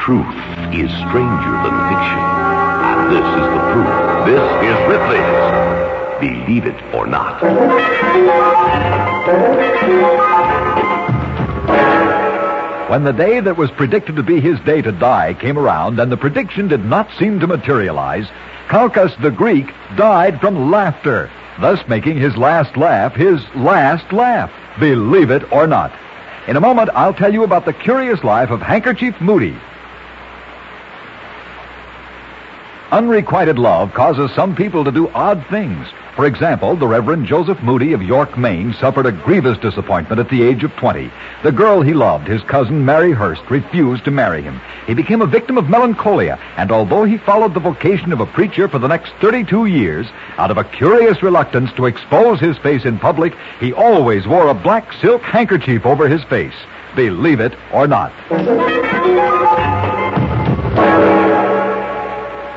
Truth is stranger than fiction. And this is the proof. This is Ripley's Believe It or Not. When the day that was predicted to be his day to die came around and the prediction did not seem to materialize, Calchas the Greek died from laughter, thus making his last laugh his last laugh. Believe it or not. In a moment, I'll tell you about the curious life of Handkerchief Moody. Unrequited love causes some people to do odd things. For example, the Reverend Joseph Moody of York, Maine, suffered a grievous disappointment at the age of 20. The girl he loved, his cousin Mary Hurst, refused to marry him. He became a victim of melancholia, and although he followed the vocation of a preacher for the next 32 years, out of a curious reluctance to expose his face in public, he always wore a black silk handkerchief over his face. Believe it or not.